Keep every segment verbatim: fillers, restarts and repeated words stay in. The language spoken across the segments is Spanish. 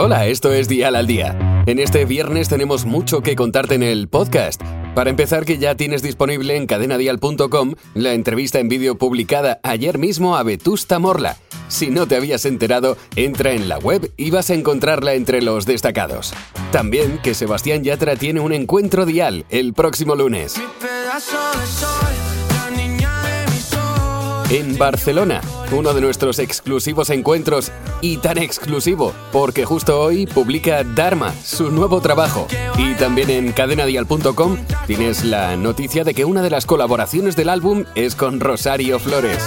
Hola, esto es Dial al Día. En este viernes tenemos mucho que contarte en el podcast. Para empezar, que ya tienes disponible en cadena dial punto com la entrevista en vídeo publicada ayer mismo a Vetusta Morla. Si no te habías enterado, entra en la web y vas a encontrarla entre los destacados. También que Sebastián Yatra tiene un encuentro Dial el próximo lunes. En Barcelona, uno de nuestros exclusivos encuentros, y tan exclusivo, porque justo hoy publica Dharma, su nuevo trabajo. Y también en cadena dial punto com tienes la noticia de que una de las colaboraciones del álbum es con Rosario Flores.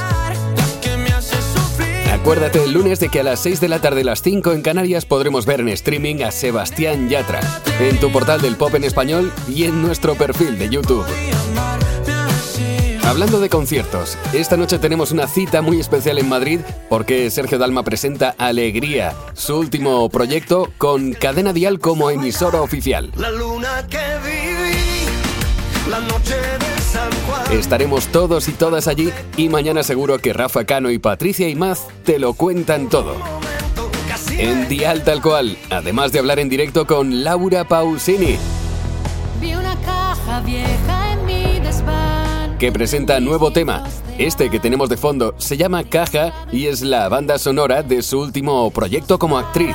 Acuérdate el lunes de que a las seis de la tarde, las cinco en Canarias, podremos ver en streaming a Sebastián Yatra, en tu portal del pop en español y en nuestro perfil de YouTube. Hablando de conciertos, esta noche tenemos una cita muy especial en Madrid porque Sergio Dalma presenta Alegría, su último proyecto, con Cadena Dial como emisora oficial. La luna que viví, la noche de San Juan. Estaremos todos y todas allí y mañana seguro que Rafa Cano y Patricia Imaz te lo cuentan todo. En Dial tal cual, además de hablar en directo con Laura Pausini. Vi una caja vieja en mi desván, que presenta nuevo tema. Este que tenemos de fondo se llama Caja y es la banda sonora de su último proyecto como actriz.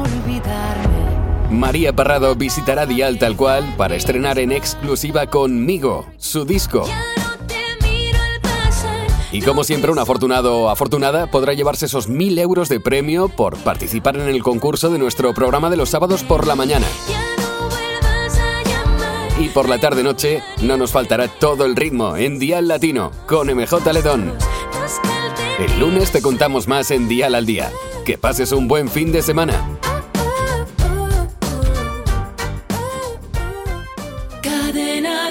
María Parrado visitará Dial tal cual para estrenar en exclusiva Conmigo, su disco. Y como siempre, un afortunado o afortunada podrá llevarse esos mil euros de premio por participar en el concurso de nuestro programa de los sábados por la mañana. Y por la tarde-noche no nos faltará todo el ritmo en Dial Latino con M J Ledón. El lunes te contamos más en Dial al Día. Que pases un buen fin de semana. Cadena